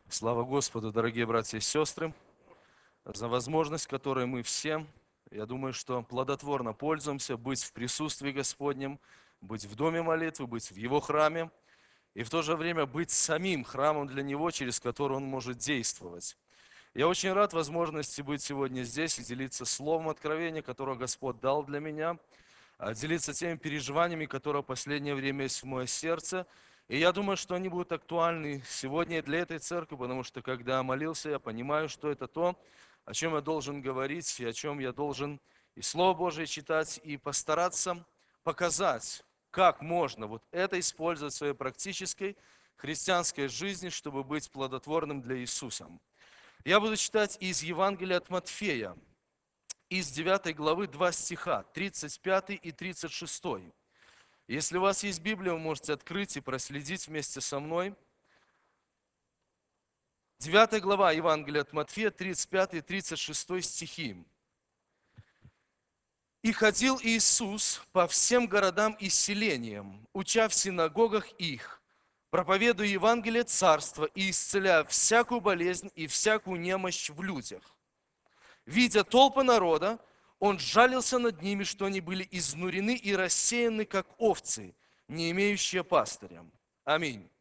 Слава Господу, дорогие братья и сестры, за возможность, которой мы все, я думаю, что плодотворно пользуемся, быть в присутствии Господнем, быть в доме молитвы, быть в Его храме, и в то же время быть самим храмом для Него, через который Он может действовать. Я очень рад возможности быть сегодня здесь и делиться словом откровения, которое Господь дал для меня, делиться теми переживаниями, которые в последнее время есть в мое сердце. И я думаю, что они будут актуальны сегодня для этой церкви, потому что когда я молился, я понимаю, что это то, о чем я должен говорить, и о чем я должен и Слово Божие читать, и постараться показать, как можно вот это использовать в своей практической христианской жизни, чтобы быть плодотворным для Иисуса. Я буду читать из Евангелия от Матфея, из 9 главы 2 стиха, 35 и 36. Если у вас есть Библия, вы можете открыть и проследить вместе со мной. 9 глава Евангелия от Матфея, 35 и 36 стихи. «И ходил Иисус по всем городам и селениям, уча в синагогах их, проповедуя Евангелие Царства и исцеляя всякую болезнь и всякую немощь в людях. Видя толпы народа, он жалился над ними, что они были изнурены и рассеяны, как овцы, не имеющие пастыря». Аминь.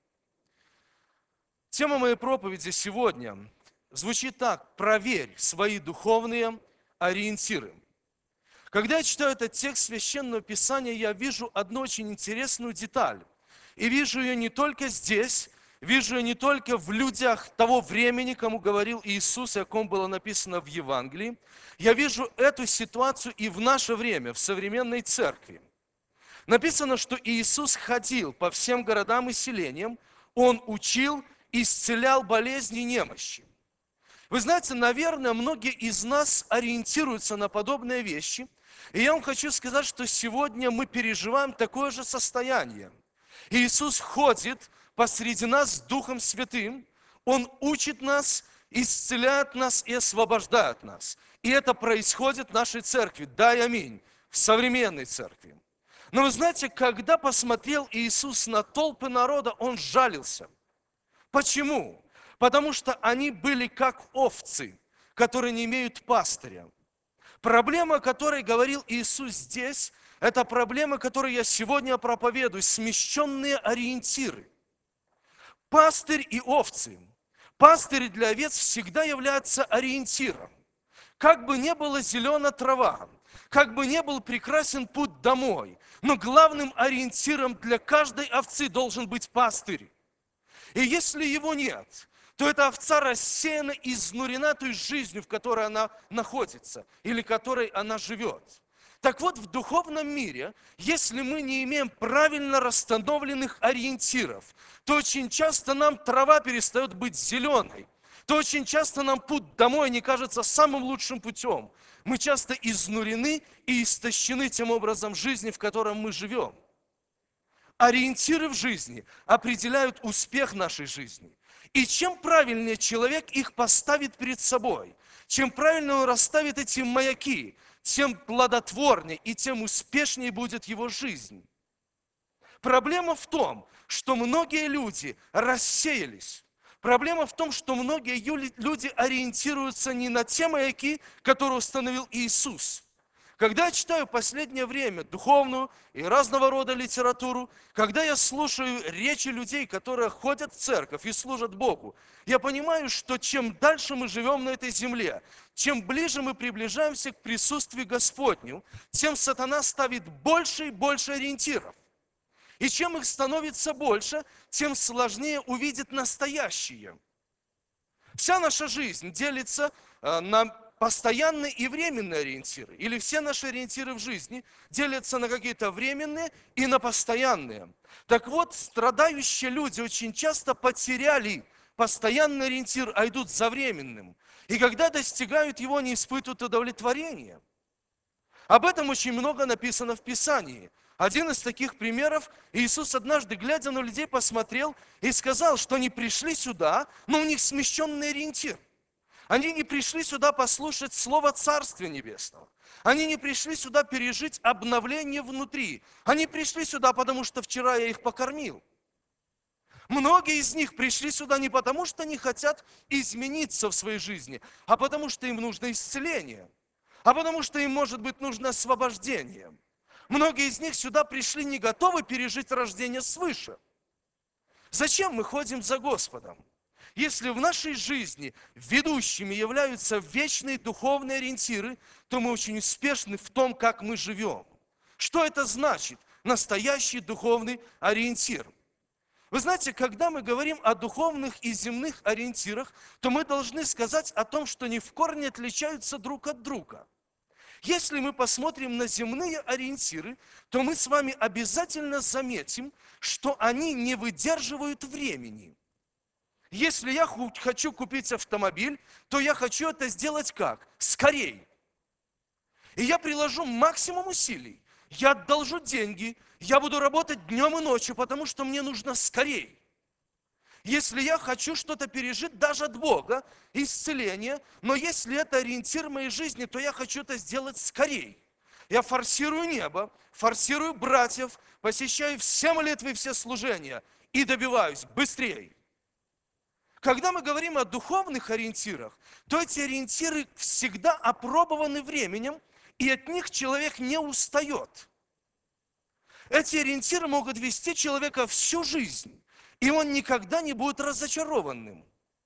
Тема моей проповеди сегодня звучит так: проверь свои духовные ориентиры. Когда я читаю этот текст Священного Писания, я вижу одну очень интересную деталь. И вижу ее не только здесь, вижу ее не только в людях того времени, кому говорил Иисус, и о ком было написано в Евангелии. Я вижу эту ситуацию и в наше время, в современной церкви. Написано, что Иисус ходил по всем городам и селениям, Он учил, исцелял болезни и немощи. Вы знаете, наверное, многие из нас ориентируются на подобные вещи. И я вам хочу сказать, что сегодня мы переживаем такое же состояние. Иисус ходит посреди нас с Духом Святым. Он учит нас, исцеляет нас и освобождает нас. И это происходит в нашей церкви. Дай аминь. В современной церкви. Но вы знаете, когда посмотрел Иисус на толпы народа, Он жалился. Почему? Потому что они были как овцы, которые не имеют пастыря. Проблема, о которой говорил Иисус здесь, это проблема, которую я сегодня проповедую, смещенные ориентиры. Пастырь и овцы. Пастырь для овец всегда является ориентиром. Как бы ни была зеленая трава, как бы ни был прекрасен путь домой, но главным ориентиром для каждой овцы должен быть пастырь. И если его нет, то эта овца рассеяна и изнурена той жизнью, в которой она находится, или которой она живет. Так вот, в духовном мире, если мы не имеем правильно расстановленных ориентиров, то очень часто нам трава перестает быть зеленой, то очень часто нам путь домой не кажется самым лучшим путем. Мы часто изнурены и истощены тем образом жизни, в котором мы живем. Ориентиры в жизни определяют успех нашей жизни. И чем правильнее человек их поставит перед собой, чем правильно он расставит эти маяки, тем плодотворнее и тем успешнее будет его жизнь. Проблема в том, что многие люди рассеялись. Проблема в том, что многие люди ориентируются не на те маяки, которые установил Иисус. Когда я читаю в последнее время духовную и разного рода литературу, когда я слушаю речи людей, которые ходят в церковь и служат Богу, я понимаю, что чем дальше мы живем на этой земле, чем ближе мы приближаемся к присутствию Господню, тем сатана ставит больше и больше ориентиров. И чем их становится больше, тем сложнее увидеть настоящее. Вся наша жизнь делится на постоянные и временные ориентиры. Или все наши ориентиры в жизни делятся на какие-то временные и на постоянные. Так вот, страдающие люди очень часто потеряли постоянный ориентир, а идут за временным. И когда достигают его, они испытывают удовлетворение. Об этом очень много написано в Писании. Один из таких примеров: Иисус однажды, глядя на людей, посмотрел и сказал, что они пришли сюда, но у них смещенный ориентир. Они не пришли сюда послушать Слово Царствия Небесного. Они не пришли сюда пережить обновление внутри. Они пришли сюда, потому что вчера я их покормил. Многие из них пришли сюда не потому, что они хотят измениться в своей жизни, а потому что им нужно исцеление, а потому что им, может быть, нужно освобождение. Многие из них сюда пришли не готовы пережить рождение свыше. Зачем мы ходим за Господом? Если в нашей жизни ведущими являются вечные духовные ориентиры, то мы очень успешны в том, как мы живем. Что это значит? Настоящий духовный ориентир. Вы знаете, когда мы говорим о духовных и земных ориентирах, то мы должны сказать о том, что они в корне отличаются друг от друга. Если мы посмотрим на земные ориентиры, то мы с вами обязательно заметим, что они не выдерживают времени. Если я хочу купить автомобиль, то я хочу это сделать как? Скорей. И я приложу максимум усилий. Я одолжу деньги, я буду работать днем и ночью, потому что мне нужно скорей. Если я хочу что-то пережить даже от Бога, исцеление, но если это ориентир моей жизни, то я хочу это сделать скорей. Я форсирую небо, форсирую братьев, посещаю все молитвы и все служения и добиваюсь быстрее. Когда мы говорим о духовных ориентирах, то эти ориентиры всегда опробованы временем, и от них человек не устает. Эти ориентиры могут вести человека всю жизнь, и он никогда не будет разочарованным.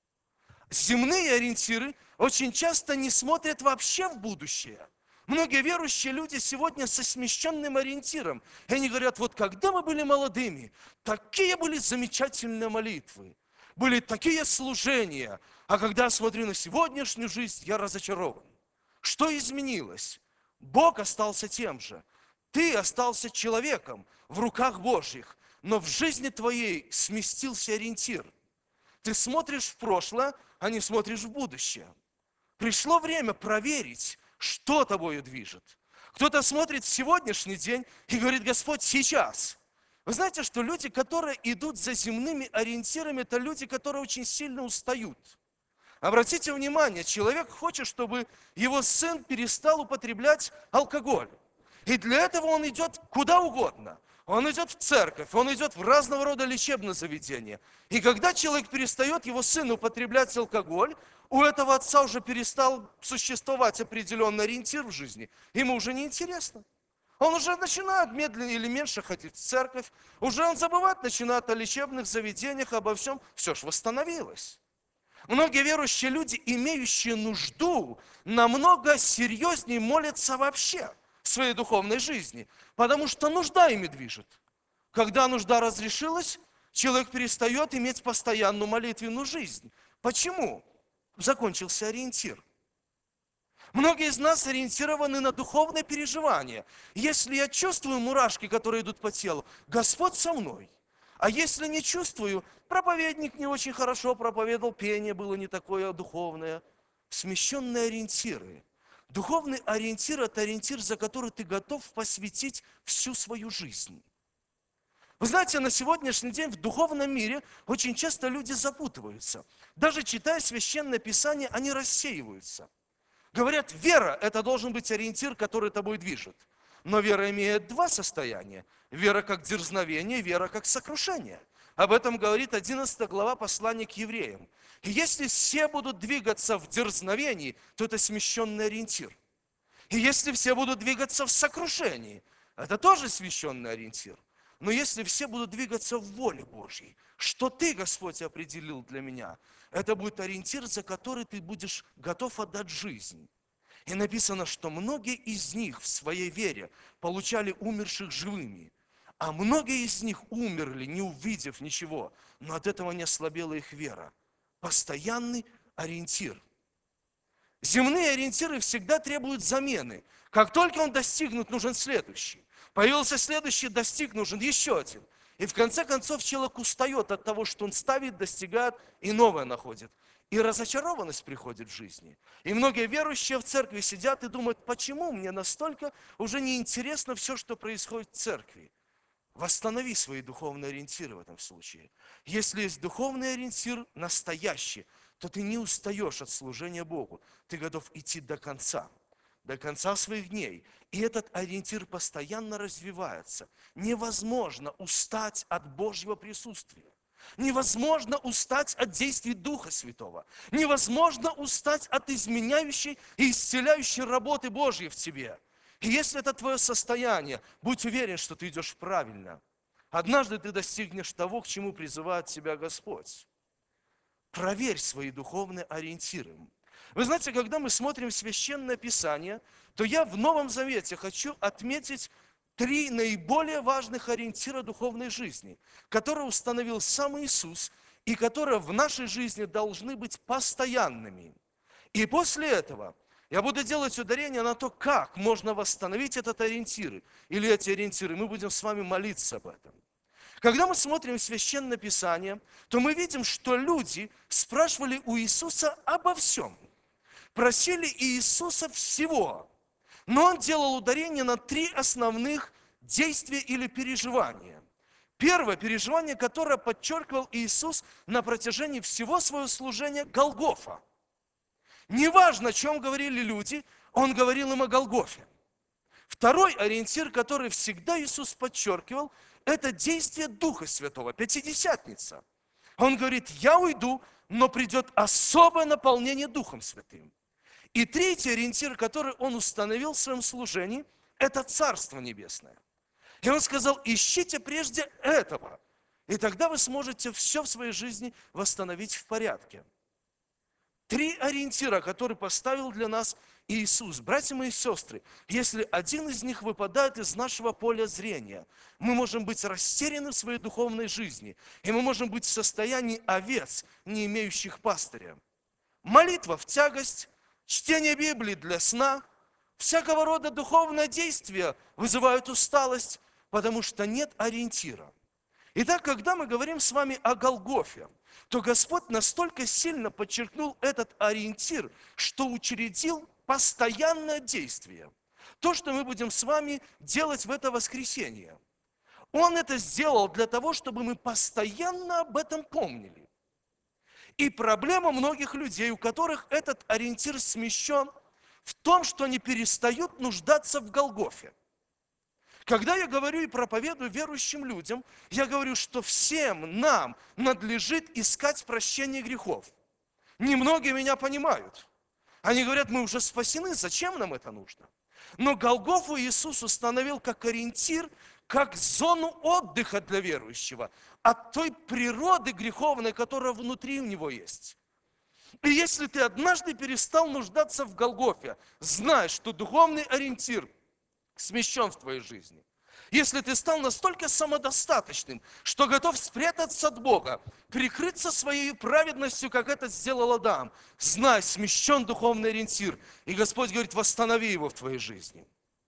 Земные ориентиры очень часто не смотрят вообще в будущее. Многие верующие люди сегодня со смещенным ориентиром. И они говорят, вот когда мы были молодыми, такие были замечательные молитвы, были такие служения, а когда я смотрю на сегодняшнюю жизнь, я разочарован. Что изменилось? Бог остался тем же. Ты остался человеком в руках Божьих, но в жизни твоей сместился ориентир. Ты смотришь в прошлое, а не смотришь в будущее. Пришло время проверить, что тобою движет. Кто-то смотрит в сегодняшний день и говорит, Господь, сейчас. Вы знаете, что люди, которые идут за земными ориентирами, это люди, которые очень сильно устают. Обратите внимание, человек хочет, чтобы его сын перестал употреблять алкоголь. И для этого он идет куда угодно. Он идет в церковь, он идет в разного рода лечебные заведения. И когда человек перестает, его сын, употреблять алкоголь, у этого отца уже перестал существовать определенный ориентир в жизни. Ему уже не интересно. Он уже начинает медленнее или меньше ходить в церковь, уже он забывать начинает о лечебных заведениях, обо всем. Все ж восстановилось. Многие верующие люди, имеющие нужду, намного серьезнее молятся вообще в своей духовной жизни, потому что нужда ими движет. Когда нужда разрешилась, человек перестает иметь постоянную молитвенную жизнь. Почему? Закончился ориентир. Многие из нас ориентированы на духовное переживание. Если я чувствую мурашки, которые идут по телу, Господь со мной. А если не чувствую, проповедник не очень хорошо проповедовал, пение было не такое духовное. Смещенные ориентиры. Духовный ориентир – это ориентир, за который ты готов посвятить всю свою жизнь. Вы знаете, на сегодняшний день в духовном мире очень часто люди запутываются. Даже читая Священное Писание, они рассеиваются. Говорят, вера – это должен быть ориентир, который тобой движет. Но вера имеет два состояния. Вера как дерзновение, вера как сокрушение. Об этом говорит 11 глава послания к евреям. И если все будут двигаться в дерзновении, то это смещенный ориентир. И если все будут двигаться в сокрушении, это тоже смещенный ориентир. Но если все будут двигаться в воле Божьей, что Ты, Господь, определил для меня, это будет ориентир, за который ты будешь готов отдать жизнь. И написано, что многие из них в своей вере получали умерших живыми, а многие из них умерли, не увидев ничего, но от этого не ослабела их вера. Постоянный ориентир. Земные ориентиры всегда требуют замены. Как только он достигнут, нужен следующий. Появился следующий, достиг, нужен еще один. И в конце концов человек устает от того, что он ставит, достигает и новое находит. И разочарованность приходит в жизни. И многие верующие в церкви сидят и думают, почему мне настолько уже неинтересно все, что происходит в церкви. Восстанови свои духовные ориентиры в этом случае. Если есть духовный ориентир настоящий, то ты не устаешь от служения Богу. Ты готов идти до конца своих дней. И этот ориентир постоянно развивается. Невозможно устать от Божьего присутствия. Невозможно устать от действий Духа Святого. Невозможно устать от изменяющей и исцеляющей работы Божьей в тебе. И если это твое состояние, будь уверен, что ты идешь правильно. Однажды ты достигнешь того, к чему призывает тебя Господь. Проверь свои духовные ориентиры. Вы знаете, когда мы смотрим Священное Писание, то я в Новом Завете хочу отметить 3 наиболее важных ориентира духовной жизни, которые установил сам Иисус и которые в нашей жизни должны быть постоянными. И после этого я буду делать ударение на то, как можно восстановить этот ориентир, или эти ориентиры. Мы будем с вами молиться об этом. Когда мы смотрим Священное Писание, то мы видим, что люди спрашивали у Иисуса обо всем. Просили Иисуса всего. Но Он делал ударение на 3 основных действия или переживания. Первое переживание, которое подчеркивал Иисус на протяжении всего своего служения – Голгофа. Неважно, о чем говорили люди, Он говорил им о Голгофе. Второй ориентир, который всегда Иисус подчеркивал, это действие Духа Святого, Пятидесятница. Он говорит: я уйду, но придет особое наполнение Духом Святым. И третий ориентир, который Он установил в своем служении, это Царство Небесное. И Он сказал: ищите прежде этого, и тогда вы сможете все в своей жизни восстановить в порядке. 3 ориентира, которые поставил для нас Иисус. Братья мои и сестры, если один из них выпадает из нашего поля зрения, мы можем быть растеряны в своей духовной жизни, и мы можем быть в состоянии овец, не имеющих пастыря. Молитва в тягость, чтение Библии для сна, всякого рода духовное действие вызывают усталость, потому что нет ориентира. Итак, когда мы говорим с вами о Голгофе, то Господь настолько сильно подчеркнул этот ориентир, что учредил постоянное действие. То, что мы будем с вами делать в это воскресенье. Он это сделал для того, чтобы мы постоянно об этом помнили. И проблема многих людей, у которых этот ориентир смещен, в том, что они перестают нуждаться в Голгофе. Когда я говорю и проповедую верующим людям, я говорю, что всем нам надлежит искать прощение грехов. Немногие меня понимают. Они говорят: мы уже спасены, зачем нам это нужно? Но Голгофу Иисус установил как ориентир, как зону отдыха для верующего от той природы греховной, которая внутри у него есть. И если ты однажды перестал нуждаться в Голгофе, знай, что духовный ориентир смещен в твоей жизни. Если ты стал настолько самодостаточным, что готов спрятаться от Бога, прикрыться своей праведностью, как это сделал Адам, знай, смещен духовный ориентир. И Господь говорит: восстанови его в твоей жизни.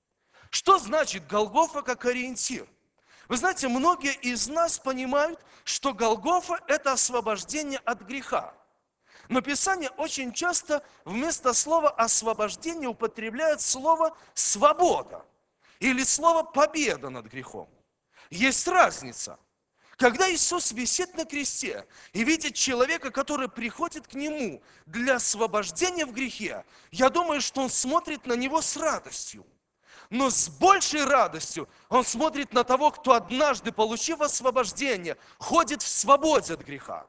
Что значит Голгофа как ориентир? Вы знаете, многие из нас понимают, что Голгофа – это освобождение от греха. Но Писание очень часто вместо слова «освобождение» употребляет слово «свобода» или слово «победа над грехом». Есть разница. Когда Иисус висит на кресте и видит человека, который приходит к Нему для освобождения в грехе, я думаю, что Он смотрит на него с радостью. Но с большей радостью Он смотрит на того, кто однажды, получив освобождение, ходит в свободе от греха.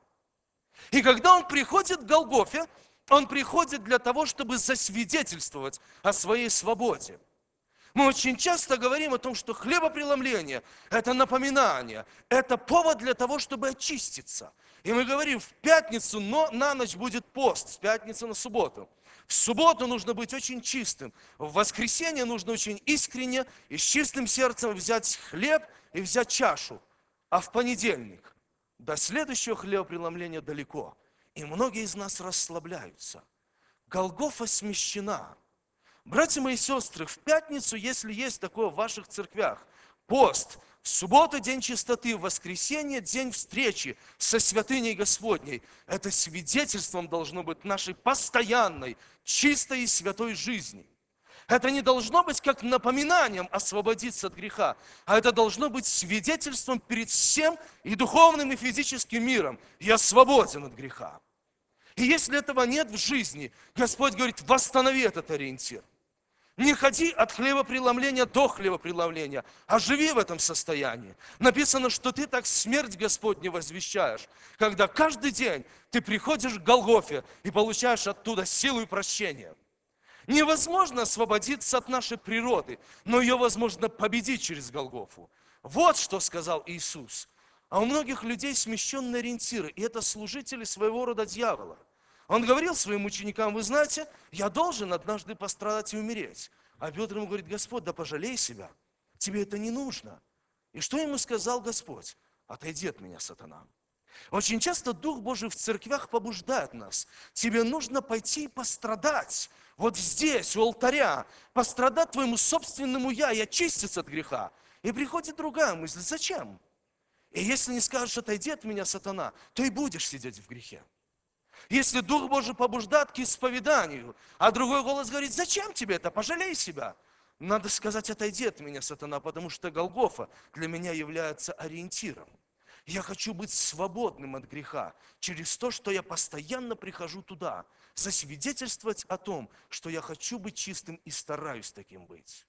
И когда Он приходит к Голгофе, Он приходит для того, чтобы засвидетельствовать о своей свободе. Мы очень часто говорим о том, что хлебопреломление – это напоминание, это повод для того, чтобы очиститься. И мы говорим: в пятницу, но на ночь будет пост, с пятницы на субботу. В субботу нужно быть очень чистым, в воскресенье нужно очень искренне и с чистым сердцем взять хлеб и взять чашу. А в понедельник до следующего хлебопреломления далеко. И многие из нас расслабляются. Голгофа смещена. Братья мои и сестры, в пятницу, если есть такое в ваших церквях, пост, в субботу день чистоты, в воскресенье день встречи со святыней Господней, это свидетельством должно быть нашей постоянной, чистой и святой жизни. Это не должно быть как напоминанием освободиться от греха, а это должно быть свидетельством перед всем и духовным, и физическим миром: я свободен от греха. И если этого нет в жизни, Господь говорит: восстанови этот ориентир. Не ходи от хлебопреломления до хлебопреломления, а живи в этом состоянии. Написано, что ты так смерть Господню возвещаешь, когда каждый день ты приходишь к Голгофе и получаешь оттуда силу и прощение. Невозможно освободиться от нашей природы, но ее возможно победить через Голгофу. Вот что сказал Иисус. А у многих людей смещенные ориентиры, и это служители своего рода дьявола. Он говорил своим ученикам: вы знаете, я должен однажды пострадать и умереть. А Петр ему говорит: Господь, да пожалей себя, тебе это не нужно. И что ему сказал Господь? Отойди от меня, сатана. Очень часто Дух Божий в церквях побуждает нас. Тебе нужно пойти и пострадать. Вот здесь, у алтаря, пострадать твоему собственному я и очиститься от греха. И приходит другая мысль: зачем? И если не скажешь: отойди от меня, сатана, то и будешь сидеть в грехе. Если Дух Божий побуждает к исповеданию, а другой голос говорит: зачем тебе это, пожалей себя. Надо сказать: отойди от меня, сатана, потому что Голгофа для меня является ориентиром. Я хочу быть свободным от греха через то, что я постоянно прихожу туда, засвидетельствовать о том, что я хочу быть чистым и стараюсь таким быть.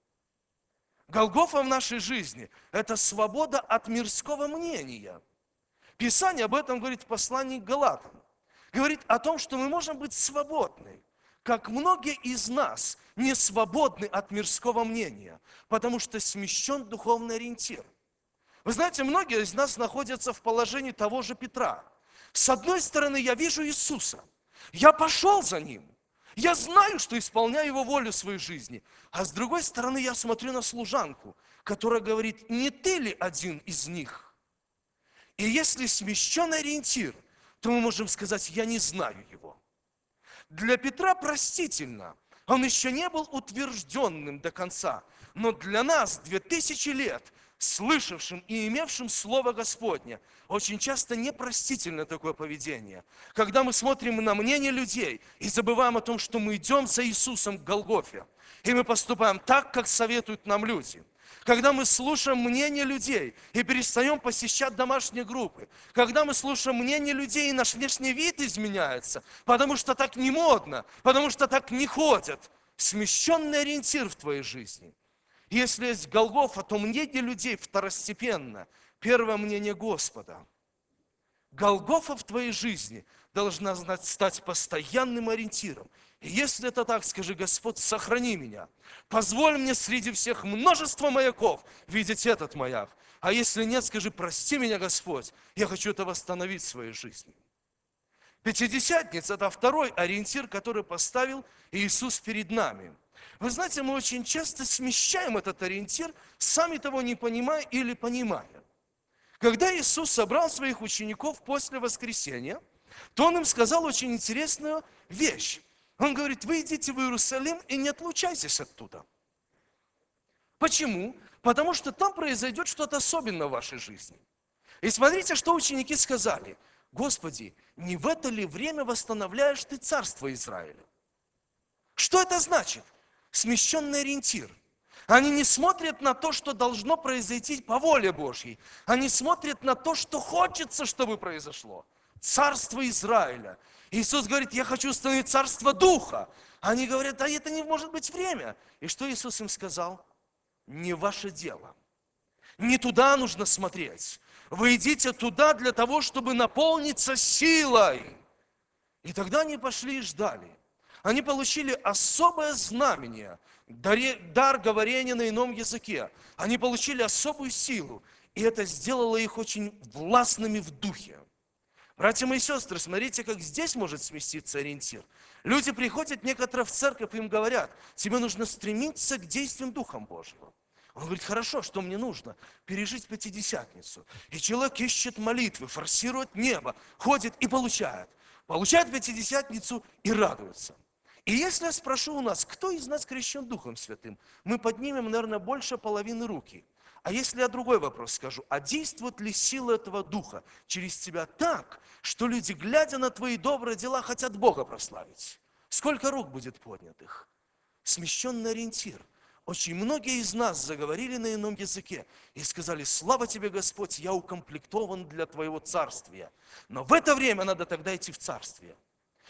Голгофа в нашей жизни – это свобода от мирского мнения. Писание об этом говорит в послании к Галатам. Говорит о том, что мы можем быть свободны, как многие из нас не свободны от мирского мнения, потому что смещен духовный ориентир. Вы знаете, многие из нас находятся в положении того же Петра. С одной стороны, я вижу Иисуса, я пошел за Ним, я знаю, что исполняю Его волю в своей жизни. А с другой стороны, я смотрю на служанку, которая говорит: не ты ли один из них? И если смещенный ориентир, то мы можем сказать: я не знаю Его. Для Петра простительно, он еще не был утвержденным до конца, но для нас 2000 лет, слышавшим и имевшим Слово Господне, очень часто непростительно такое поведение. Когда мы смотрим на мнение людей и забываем о том, что мы идем за Иисусом к Голгофе, и мы поступаем так, как советуют нам люди. Когда мы слушаем мнение людей и перестаем посещать домашние группы, когда мы слушаем мнение людей, и наш внешний вид изменяется, потому что так не модно, потому что так не ходят, смещенный ориентир в твоей жизни. Если есть Голгофа, то мнение людей второстепенно. Первое мнение Господа. Голгофа в твоей жизни должна стать постоянным ориентиром. И если это так, скажи: Господь, сохрани меня. Позволь мне среди всех множества маяков видеть этот маяк. А если нет, скажи: прости меня, Господь, я хочу это восстановить в своей жизни. Пятидесятница – это второй ориентир, который поставил Иисус перед нами. Вы знаете, мы очень часто смещаем этот ориентир, сами того не понимая или понимая. Когда Иисус собрал своих учеников после воскресения, то Он им сказал очень интересную вещь. Он говорит: вы идите в Иерусалим и не отлучайтесь оттуда. Почему? Потому что там произойдет что-то особенное в вашей жизни. И смотрите, что ученики сказали: Господи, не в это ли время восстановляешь Ты царство Израиля? Что это значит? Смещенный ориентир. Они не смотрят на то, что должно произойти по воле Божьей. Они смотрят на то, что хочется, чтобы произошло. Царство Израиля. Иисус говорит: я хочу установить царство Духа. Они говорят: а это не может быть время. И что Иисус им сказал? Не ваше дело. Не туда нужно смотреть. Вы идите туда для того, чтобы наполниться силой. И тогда они пошли и ждали. Они получили особое знамение, дар говорения на ином языке. Они получили особую силу, и это сделало их очень властными в духе. Братья мои сестры, смотрите, как здесь может сместиться ориентир. Люди приходят некоторые в церковь, и им говорят: тебе нужно стремиться к действиям Духом Божьим. Он говорит: хорошо, что мне нужно? Пережить Пятидесятницу. И человек ищет молитвы, форсирует небо, ходит и получает. Получает Пятидесятницу и радуется. И если я спрошу у нас, кто из нас крещен Духом Святым, мы поднимем, наверное, больше половины руки. А если я другой вопрос скажу: а действует ли сила этого Духа через тебя так, что люди, глядя на твои добрые дела, хотят Бога прославить? Сколько рук будет поднятых? Смещенный ориентир. Очень многие из нас заговорили на ином языке и сказали: слава тебе, Господь, я укомплектован для твоего царствия. Но в это время надо тогда идти в царствие.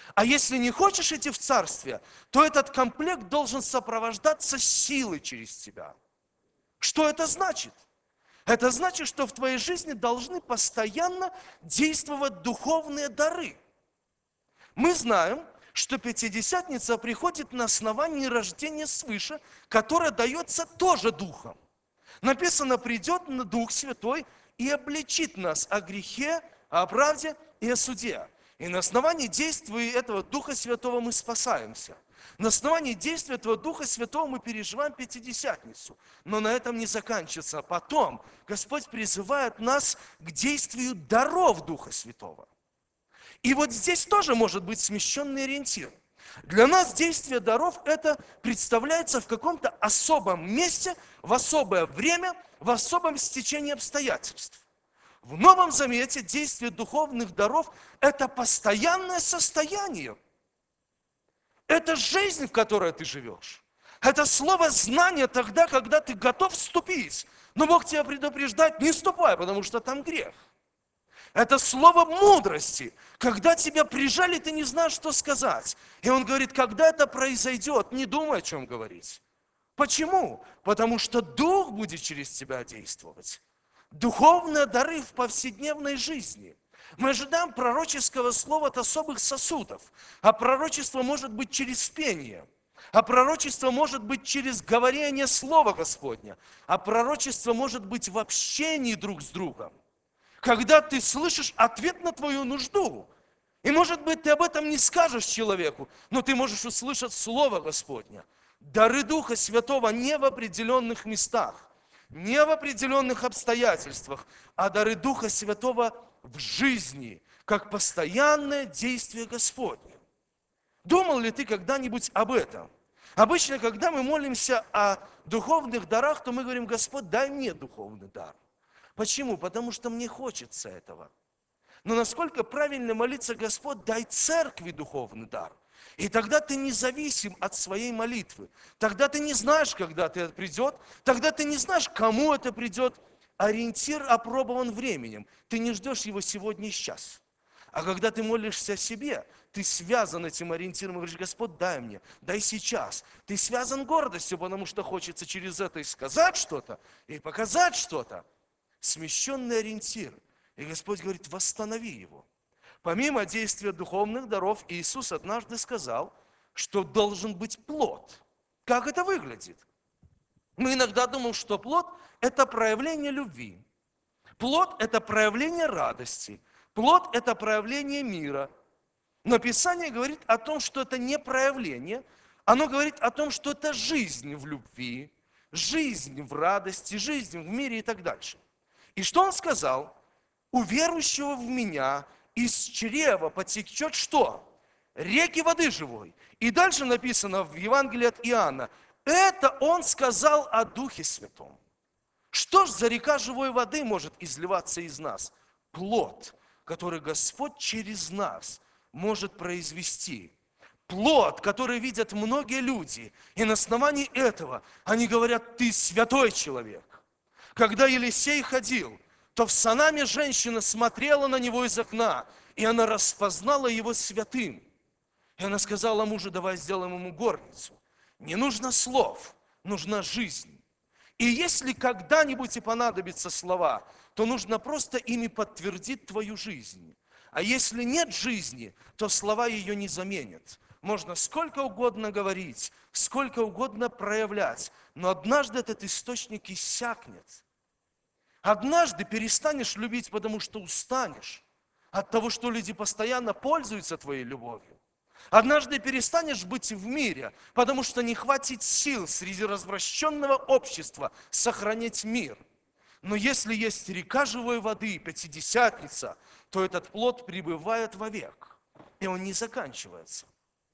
А если не хочешь идти в царствие, то этот комплект должен сопровождаться силой через тебя. Что это значит? Это значит, что в твоей жизни должны постоянно действовать духовные дары. Мы знаем, что Пятидесятница приходит на основании рождения свыше, которое дается тоже Духом. Написано, придет Дух Святой и обличит нас о грехе, о правде и о суде. И на основании действия этого Духа Святого мы спасаемся. На основании действия этого Духа Святого мы переживаем Пятидесятницу. Но на этом не заканчивается. Потом Господь призывает нас к действию даров Духа Святого. И вот здесь тоже может быть смещенный ориентир. Для нас действие даров это представляется в каком-то особом месте, в особое время, в особом стечении обстоятельств. В Новом Завете действие духовных даров это постоянное состояние. Это жизнь, в которой ты живешь. Это слово знания тогда, когда ты готов вступить. Но Бог тебя предупреждает, не вступай, потому что там грех. Это слово мудрости, когда тебя прижали, ты не знаешь, что сказать. И он говорит, когда это произойдет, не думай, о чем говорить. Почему? Потому что Дух будет через тебя действовать. Духовные дары в повседневной жизни. Мы ожидаем пророческого слова от особых сосудов. А пророчество может быть через пение. А пророчество может быть через говорение Слова Господня. А пророчество может быть в общении друг с другом. Когда ты слышишь ответ на твою нужду. И, может быть, ты об этом не скажешь человеку, но ты можешь услышать Слово Господня. Дары Духа Святого не в определенных местах, не в определенных обстоятельствах, а дары Духа Святого в жизни, как постоянное действие Господне. Думал ли ты когда-нибудь об этом? Обычно, когда мы молимся о духовных дарах, то мы говорим, Господь, дай мне духовный дар. Почему? Потому что мне хочется этого. Но насколько правильно молиться, Господь, дай церкви духовный дар. И тогда ты независим от своей молитвы. Тогда ты не знаешь, когда это придет. Тогда ты не знаешь, кому это придет. Ориентир опробован временем. Ты не ждешь его сегодня и сейчас. А когда ты молишься о себе, ты связан этим ориентиром и говоришь, Господь, дай мне, дай сейчас. Ты связан гордостью, потому что хочется через это и сказать что-то, и показать что-то. Смещенный ориентир. И Господь говорит, восстанови его. Помимо действия духовных даров, Иисус однажды сказал, что должен быть плод. Как это выглядит? Мы иногда думаем, что плод – это проявление любви. Плод – это проявление радости. Плод – это проявление мира. Но Писание говорит о том, что это не проявление. Оно говорит о том, что это жизнь в любви, жизнь в радости, жизнь в мире и так дальше. И что он сказал? У верующего в меня из чрева потечет что? Реки воды живой. И дальше написано в Евангелии от Иоанна. Это он сказал о Духе Святом. Что ж за река живой воды может изливаться из нас? Плод, который Господь через нас может произвести. Плод, который видят многие люди. И на основании этого они говорят, ты святой человек. Когда Елисей ходил, то в Санаме женщина смотрела на него из окна, и она распознала его святым. И она сказала мужу, давай сделаем ему горницу. Не нужно слов, нужна жизнь. И если когда-нибудь и понадобятся слова, то нужно просто ими подтвердить твою жизнь. А если нет жизни, то слова ее не заменят. Можно сколько угодно говорить, сколько угодно проявлять, но однажды этот источник иссякнет. Однажды перестанешь любить, потому что устанешь от того, что люди постоянно пользуются твоей любовью. Однажды перестанешь быть в мире, потому что не хватит сил среди развращенного общества сохранить мир. Но если есть река живой воды, Пятидесятница, то этот плод пребывает вовек, и он не заканчивается.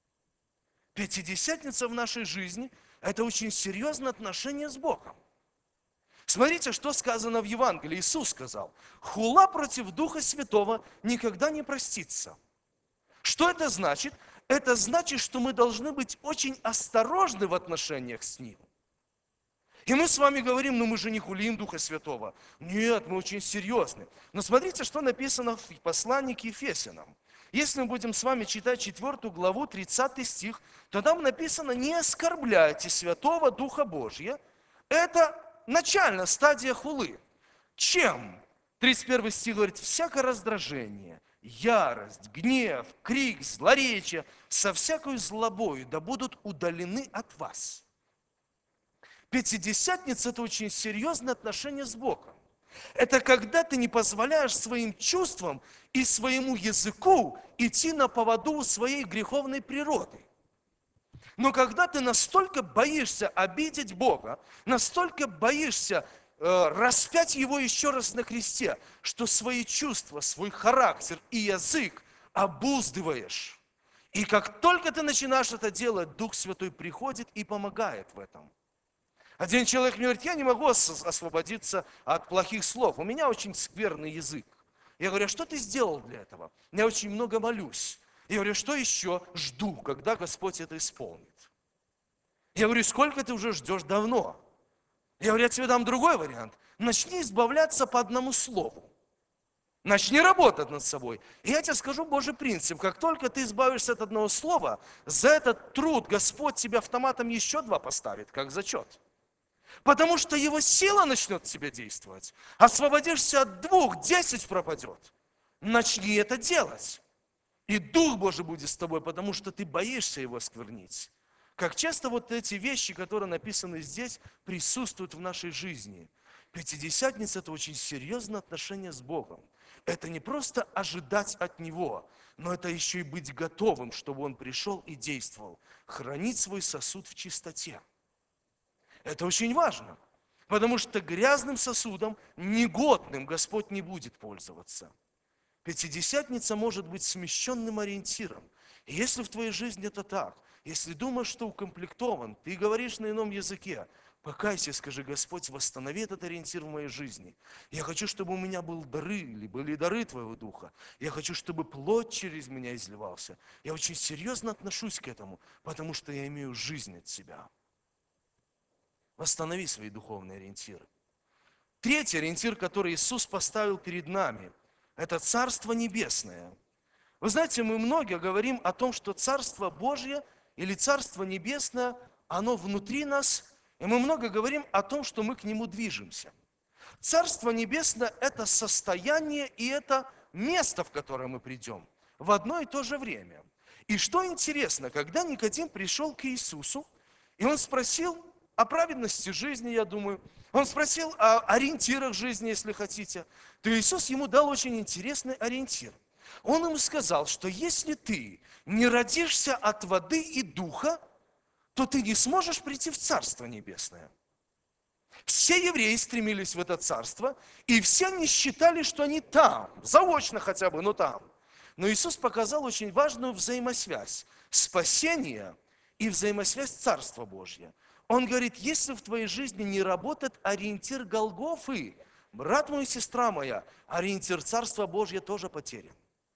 Пятидесятница в нашей жизни – это очень серьезное отношение с Богом. Смотрите, что сказано в Евангелии. Иисус сказал, хула против Духа Святого никогда не простится. Что это значит? Это значит, что мы должны быть очень осторожны в отношениях с Ним. И мы с вами говорим, ну мы же не хулим Духа Святого. Нет, мы очень серьезны. Но смотрите, что написано в послании к Ефесянам. Если мы будем с вами читать 4 главу, 30 стих, то там написано: «Не оскорбляйте Святого Духа Божия». Это начальная стадия хулы. Чем? 31 стих говорит: «Всякое раздражение, ярость, гнев, крик, злоречие, со всякой злобою да будут удалены от вас». Пятидесятница – это очень серьезное отношение с Богом. Это когда ты не позволяешь своим чувствам и своему языку идти на поводу у своей греховной природы. Но когда ты настолько боишься обидеть Бога, настолько боишься распять Его еще раз на кресте, что свои чувства, свой характер и язык обуздываешь. И как только ты начинаешь это делать, Дух Святой приходит и помогает в этом. Один человек мне говорит: я не могу освободиться от плохих слов, у меня очень скверный язык. Я говорю: а что ты сделал для этого? Я очень много молюсь. Я говорю: что еще? Жду, когда Господь это исполнит. Я говорю: сколько ты уже ждешь? Давно. Я говорю: я тебе дам другой вариант. Начни избавляться по одному слову. Начни работать над собой. И я тебе скажу Божий принцип: как только ты избавишься от одного слова, за этот труд Господь тебе автоматом еще 2 поставит, как зачет. Потому что Его сила начнет в тебе действовать. Освободишься от 2, 10 пропадет. Начни это делать. И Дух Божий будет с тобой, потому что ты боишься его осквернить. Как часто вот эти вещи, которые написаны здесь, присутствуют в нашей жизни. Пятидесятница – это очень серьезное отношение с Богом. Это не просто ожидать от Него, но это еще и быть готовым, чтобы Он пришел и действовал. Хранить свой сосуд в чистоте. Это очень важно, потому что грязным сосудом, негодным, Господь не будет пользоваться. Пятидесятница может быть смещенным ориентиром. И если в твоей жизни это так, если думаешь, что укомплектован, ты говоришь на ином языке, покайся, скажи: Господь, восстанови этот ориентир в моей жизни. Я хочу, чтобы у меня были дары Твоего Духа. Я хочу, чтобы плоть через меня изливался. Я очень серьезно отношусь к этому, потому что я имею жизнь от Тебя. Восстанови свои духовные ориентиры. Третий ориентир, который Иисус поставил перед нами, это Царство Небесное. Вы знаете, мы много говорим о том, что Царство Божье или Царство Небесное, оно внутри нас, и мы много говорим о том, что мы к нему движемся. Царство Небесное – это состояние и это место, в которое мы придем в одно и то же время. И что интересно, когда Никодим пришел к Иисусу, и он спросил о праведности жизни, я думаю, он спросил о ориентирах жизни, если хотите, то Иисус ему дал очень интересный ориентир. Он ему сказал, что если ты не родишься от воды и духа, то ты не сможешь прийти в Царство Небесное. Все евреи стремились в это царство, и все они считали, что они там, заочно хотя бы, но там. Но Иисус показал очень важную взаимосвязь спасения и взаимосвязь Царства Божьего. Он говорит: если в твоей жизни не работает ориентир Голгофы, брат мой и сестра моя, ориентир Царства Божьего тоже потерян.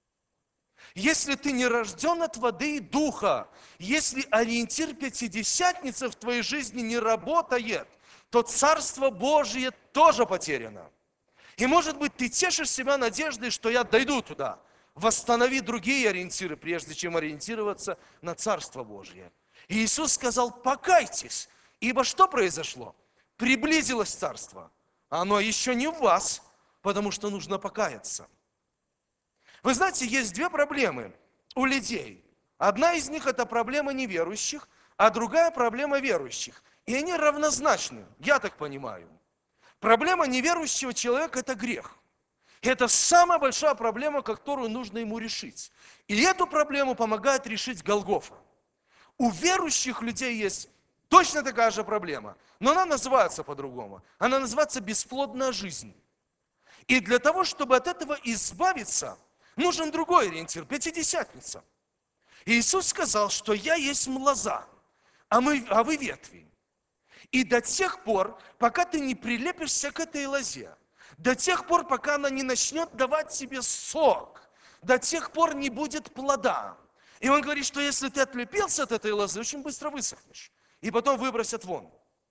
Если ты не рожден от воды и духа, если ориентир Пятидесятницы в твоей жизни не работает, то Царство Божие тоже потеряно. И может быть ты тешишь себя надеждой, что я дойду туда. Восстанови другие ориентиры, прежде чем ориентироваться на Царство Божие. И Иисус сказал: покайтесь, ибо что произошло? Приблизилось Царство. Оно еще не в вас, потому что нужно покаяться. Вы знаете, есть 2 проблемы у людей. Одна из них – это проблема неверующих, а другая – проблема верующих. И они равнозначны, я так понимаю. Проблема неверующего человека – это грех. И это самая большая проблема, которую нужно ему решить. И эту проблему помогает решить Голгофа. У верующих людей есть точно такая же проблема, но она называется по-другому. Она называется бесплодная жизнь. И для того, чтобы от этого избавиться, нужен другой ориентир – Пятидесятница. И Иисус сказал, что я есть лоза, а вы ветви. И до тех пор, пока ты не прилепишься к этой лозе, до тех пор, пока она не начнет давать тебе сок, до тех пор не будет плода. И он говорит, что если ты отлепился от этой лозы, очень быстро высохнешь. И потом выбросят вон.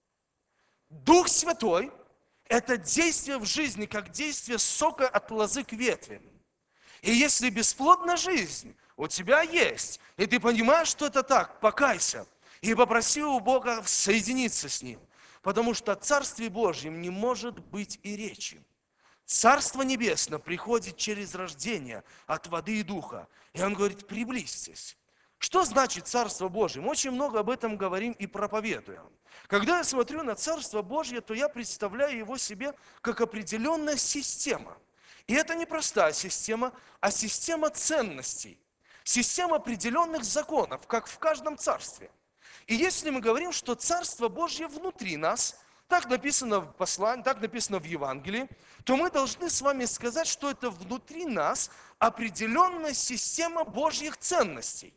Дух Святой – это действие в жизни, как действие сока от лозы к ветви. И если бесплодная жизнь у тебя есть, и ты понимаешь, что это так, покайся и попроси у Бога соединиться с Ним. Потому что о Царстве Божьем не может быть и речи. Царство Небесное приходит через рождение от воды и духа. И Он говорит, приблизьтесь. Что значит Царство Божье? Мы очень много об этом говорим и проповедуем. Когда я смотрю на Царство Божье, то я представляю его себе как определенная система. И это не простая система, а система ценностей. Система определенных законов, как в каждом царстве. И если мы говорим, что Царство Божье внутри нас, так написано в послании, так написано в Евангелии, то мы должны с вами сказать, что это внутри нас определенная система Божьих ценностей.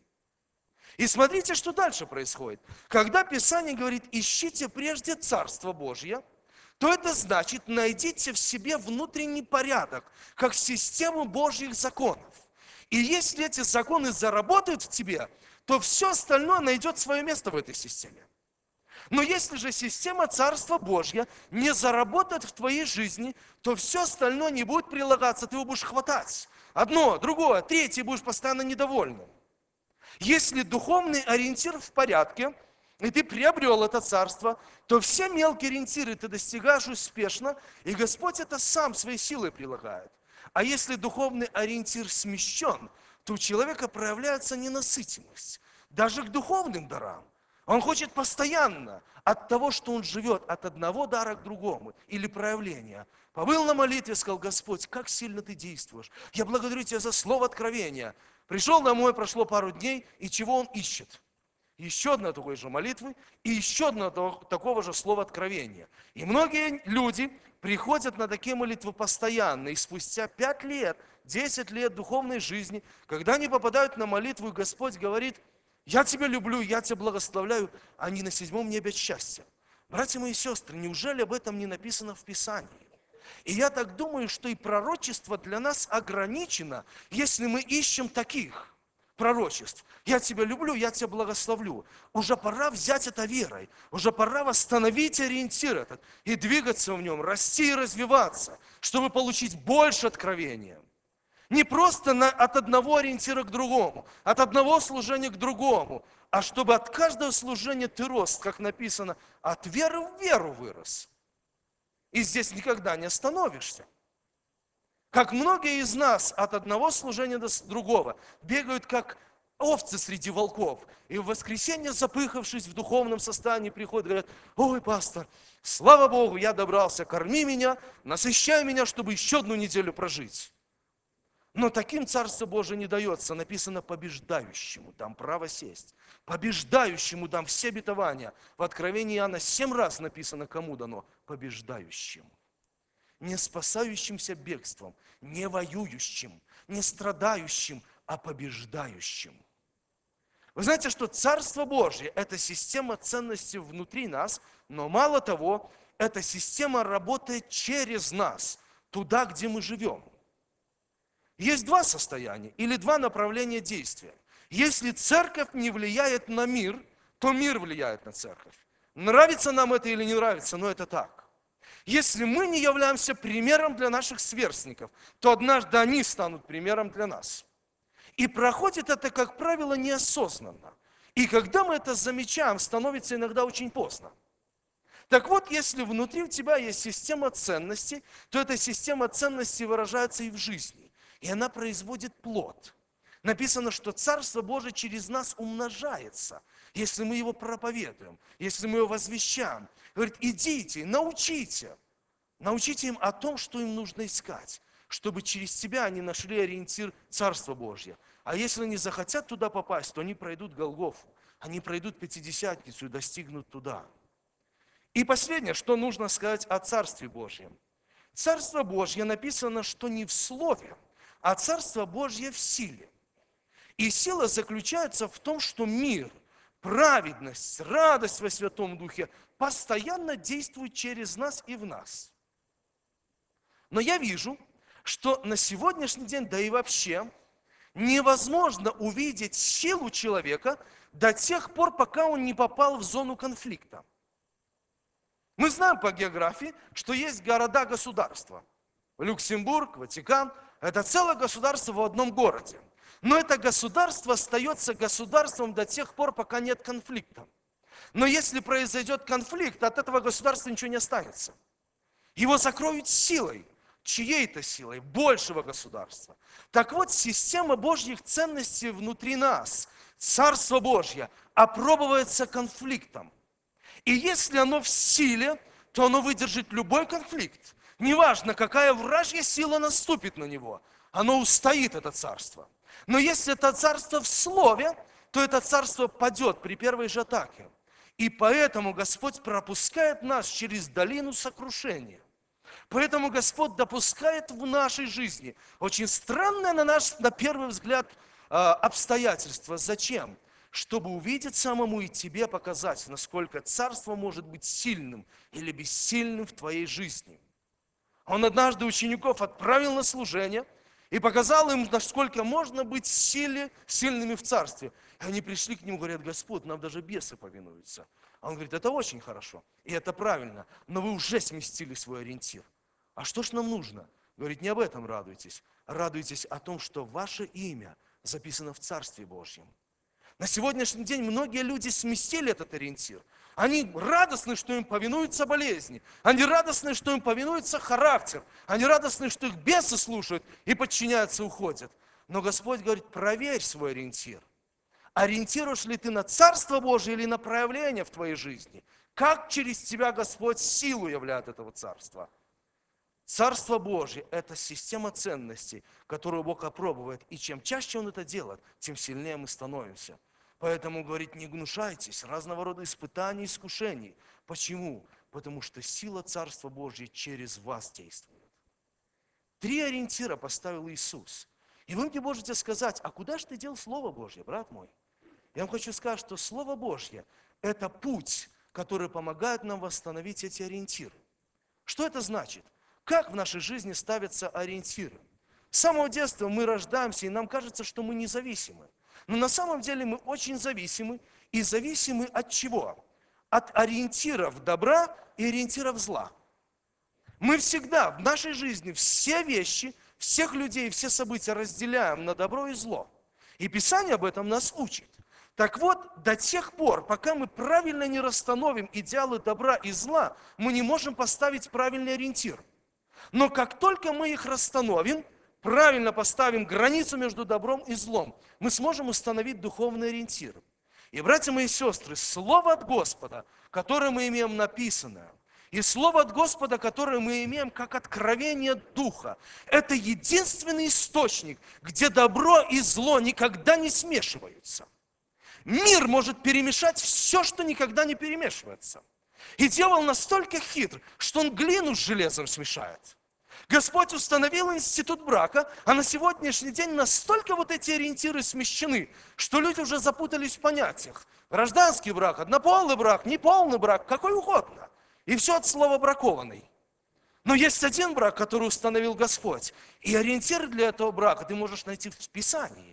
И смотрите, что дальше происходит. Когда Писание говорит, ищите прежде Царство Божье, то это значит, найдите в себе внутренний порядок, как систему Божьих законов. И если эти законы заработают в тебе, то все остальное найдет свое место в этой системе. Но если же система Царства Божья не заработает в твоей жизни, то все остальное не будет прилагаться, ты его будешь хватать. Одно, другое, третье, будешь постоянно недовольным. Если духовный ориентир в порядке, и ты приобрел это царство, то все мелкие ориентиры ты достигаешь успешно, и Господь это сам своей силой прилагает. А если духовный ориентир смещен, то у человека проявляется ненасытимость, даже к духовным дарам. Он хочет постоянно от того, что он живет от одного дара к другому или проявления. Побыл на молитве, сказал, Господь, как сильно ты действуешь. Я благодарю тебя за слово откровения. Пришел домой, прошло пару дней, и чего он ищет? Еще одна такой же молитвы и еще одно такого же слова откровения. И многие люди приходят на такие молитвы постоянно, и спустя 5 лет, 10 лет духовной жизни, когда они попадают на молитву, и Господь говорит, я тебя люблю, я тебя благословляю, они на 7-м небе от счастья. Братья мои и сестры, неужели об этом не написано в Писании? И я так думаю, что и пророчество для нас ограничено, если мы ищем таких пророчеств. Я тебя люблю, я тебя благословлю. Уже пора взять это верой, уже пора восстановить ориентир этот и двигаться в нем, расти и развиваться, чтобы получить больше откровения. Не просто от одного ориентира к другому, от одного служения к другому, а чтобы от каждого служения ты рос, как написано, от веры в веру вырос. И здесь никогда не остановишься. Как многие из нас от одного служения до другого бегают, как овцы среди волков. И в воскресенье, запыхавшись в духовном состоянии, приходят, говорят, ой, пастор, слава Богу, я добрался, корми меня, насыщай меня, чтобы еще одну неделю прожить. Но таким Царство Божие не дается. Написано побеждающему, дам право сесть. Побеждающему дам все обетования. В Откровении Иоанна 7 раз написано, кому дано? Побеждающему. Не спасающимся бегством, не воюющим, не страдающим, а побеждающим. Вы знаете, что Царство Божье – это система ценностей внутри нас, но мало того, эта система работает через нас, туда, где мы живем. Есть два состояния или два направления действия. Если церковь не влияет на мир, то мир влияет на церковь. Нравится нам это или не нравится, но это так. Если мы не являемся примером для наших сверстников, то однажды они станут примером для нас. И проходит это, как правило, неосознанно. И когда мы это замечаем, становится иногда очень поздно. Так вот, если внутри у тебя есть система ценностей, то эта система ценностей выражается и в жизни. И она производит плод. Написано, что Царство Божие через нас умножается, если мы его проповедуем, если мы его возвещаем. Говорит, идите, научите. Научите им о том, что им нужно искать, чтобы через тебя они нашли ориентир Царства Божьего. А если они захотят туда попасть, то они пройдут Голгофу, они пройдут Пятидесятницу и достигнут туда. И последнее, что нужно сказать о Царстве Божьем. Царство Божье написано, что не в слове, а Царство Божье в силе. И сила заключается в том, что мир, праведность, радость во Святом Духе постоянно действуют через нас и в нас. Но я вижу, что на сегодняшний день, да и вообще, невозможно увидеть силу человека до тех пор, пока он не попал в зону конфликта. Мы знаем по географии, что есть города-государства. Люксембург, Ватикан, Это целое государство в одном городе. Но это государство остается государством до тех пор, пока нет конфликта. Но если произойдет конфликт, от этого государства ничего не останется. Его закроют силой, чьей-то силой, большего государства. Так вот, система Божьих ценностей внутри нас, Царство Божье, опробуется конфликтом. И если оно в силе, то оно выдержит любой конфликт. Неважно, какая вражья сила наступит на него, оно устоит, это царство. Но если это царство в слове, то это царство падет при первой же атаке. И поэтому Господь пропускает нас через долину сокрушения. Поэтому Господь допускает в нашей жизни очень странное на первый взгляд обстоятельство. Зачем? Чтобы увидеть самому и тебе показать, насколько царство может быть сильным или бессильным в твоей жизни. Он однажды учеников отправил на служение и показал им, насколько можно быть сильными в царстве. И они пришли к нему и говорят: Господь, нам даже бесы повинуются. А он говорит: это очень хорошо, и это правильно, но вы уже сместили свой ориентир. А что ж нам нужно? Говорит: не об этом радуйтесь, радуйтесь о том, что ваше имя записано в Царстве Божьем. На сегодняшний день многие люди сместили этот ориентир. Они радостны, что им повинуются болезни. Они радостны, что им повинуется характер. Они радостны, что их бесы слушают и подчиняются, уходят. Но Господь говорит: проверь свой ориентир. Ориентируешь ли ты на Царство Божие или на проявление в твоей жизни? Как через тебя Господь силу являет этого Царства? Царство Божье – это система ценностей, которую Бог опробует. И чем чаще Он это делает, тем сильнее мы становимся. Поэтому, говорит, не гнушайтесь разного рода испытаний, искушений. Почему? Потому что сила Царства Божьего через вас действует. 3 ориентира поставил Иисус. И вы мне можете сказать: а куда же ты дел Слово Божье, брат мой? Я вам хочу сказать, что Слово Божье – это путь, который помогает нам восстановить эти ориентиры. Что это значит? Как в нашей жизни ставятся ориентиры? С самого детства мы рождаемся, и нам кажется, что мы независимы. Но на самом деле мы очень зависимы. И зависимы от чего? От ориентиров добра и ориентиров зла. Мы всегда в нашей жизни все вещи, всех людей, все события разделяем на добро и зло. И Писание об этом нас учит. Так вот, до тех пор, пока мы правильно не расстановим идеалы добра и зла, мы не можем поставить правильный ориентир. Но как только мы их расстановим, правильно поставим границу между добром и злом, мы сможем установить духовный ориентир. И, братья мои и сестры, Слово от Господа, которое мы имеем написанное, и Слово от Господа, которое мы имеем как откровение Духа, это единственный источник, где добро и зло никогда не смешиваются. Мир может перемешать все, что никогда не перемешивается. И дьявол настолько хитр, что он глину с железом смешает. Господь установил институт брака, а на сегодняшний день настолько вот эти ориентиры смещены, что люди уже запутались в понятиях. Гражданский брак, однополый брак, неполный брак, какой угодно. И все от слова бракованный. Но есть один брак, который установил Господь. И ориентир для этого брака ты можешь найти в Писании.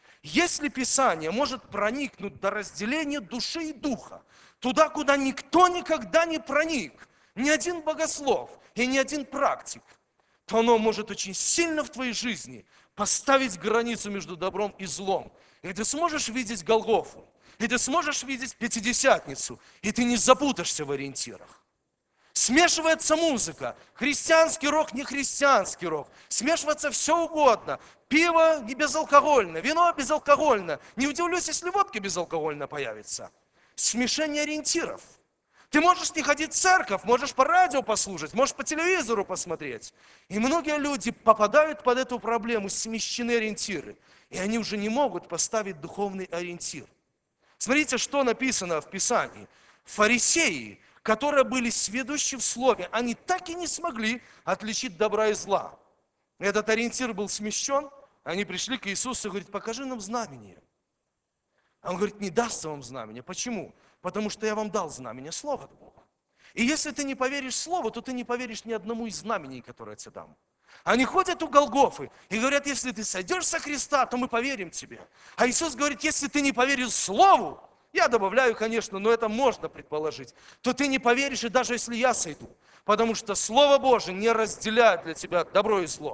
Если Писание может проникнуть до разделения души и духа, туда, куда никто никогда не проник, ни один богослов и ни один практик, то оно может очень сильно в твоей жизни поставить границу между добром и злом. И ты сможешь видеть Голгофу, и ты сможешь видеть Пятидесятницу, и ты не запутаешься в ориентирах. Смешивается музыка, христианский рок, не христианский рок, смешивается все угодно. Пиво не безалкогольное, вино безалкогольное. Не удивлюсь, если водка безалкогольная появится. Смешение ориентиров. Ты можешь не ходить в церковь, можешь по радио послушать, можешь по телевизору посмотреть. И многие люди попадают под эту проблему, смещены ориентиры. И они уже не могут поставить духовный ориентир. Смотрите, что написано в Писании. Фарисеи, которые были сведущи в слове, они так и не смогли отличить добра и зла. Этот ориентир был смещен, они пришли к Иисусу и говорят: покажи нам знамение. А он говорит: не дастся вам знамение. Почему? Потому что я вам дал знамение, Слово от Бога. И если ты не поверишь Слову, то ты не поверишь ни одному из знамений, которые я тебе дам. Они ходят у Голгофы и говорят: если ты сойдешь со Христа, то мы поверим тебе. А Иисус говорит: если ты не поверишь Слову, я добавляю, конечно, но это можно предположить, то ты не поверишь, и даже если я сойду. Потому что Слово Божие не разделяет для тебя добро и зло.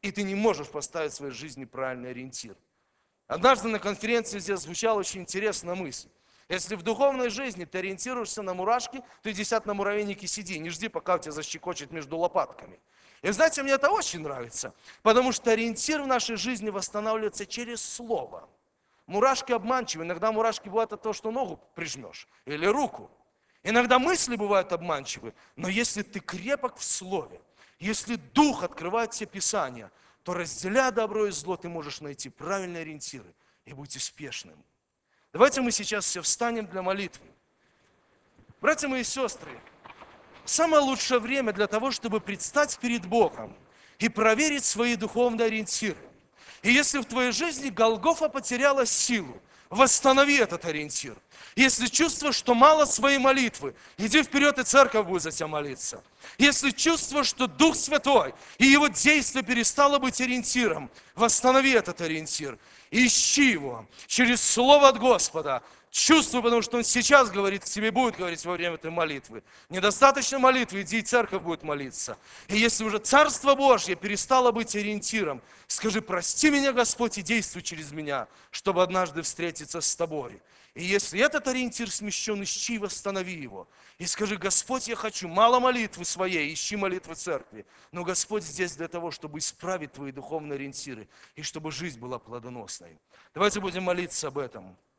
и ты не можешь поставить в своей жизни правильный ориентир. Однажды на конференции здесь звучала очень интересная мысль. Если в духовной жизни ты ориентируешься на мурашки, то иди сядь на муравейнике, сиди, не жди, пока у тебя защекочет между лопатками. И знаете, мне это очень нравится, потому что ориентир в нашей жизни восстанавливается через слово. Мурашки обманчивы, иногда мурашки бывают от того, что ногу прижмешь или руку. Иногда мысли бывают обманчивы, но если ты крепок в слове, если Дух открывает тебе Писание, то, разделяя добро и зло, ты можешь найти правильные ориентиры и быть успешным. Давайте мы сейчас все встанем для молитвы. Братья мои и сестры, самое лучшее время для того, чтобы предстать перед Богом и проверить свои духовные ориентиры. И если в твоей жизни Голгофа потеряла силу, восстанови этот ориентир. Если чувствуешь, что мало своей молитвы, иди вперед, и церковь будет за тебя молиться. Если чувствуешь, что Дух Святой и Его действие перестало быть ориентиром, восстанови этот ориентир. Ищи Его через Слово от Господа. Чувствуй, потому что Он сейчас говорит к тебе, будет говорить во время этой молитвы. Недостаточно молитвы, иди, и церковь будет молиться. И если уже Царство Божье перестало быть ориентиром, скажи: прости меня, Господь, и действуй через меня, чтобы однажды встретиться с Тобой. И если этот ориентир смещен, ищи и восстанови его. И скажи: Господь, я хочу мало молитвы своей, ищи молитвы церкви. Но Господь здесь для того, чтобы исправить твои духовные ориентиры, и чтобы жизнь была плодоносной. Давайте будем молиться об этом.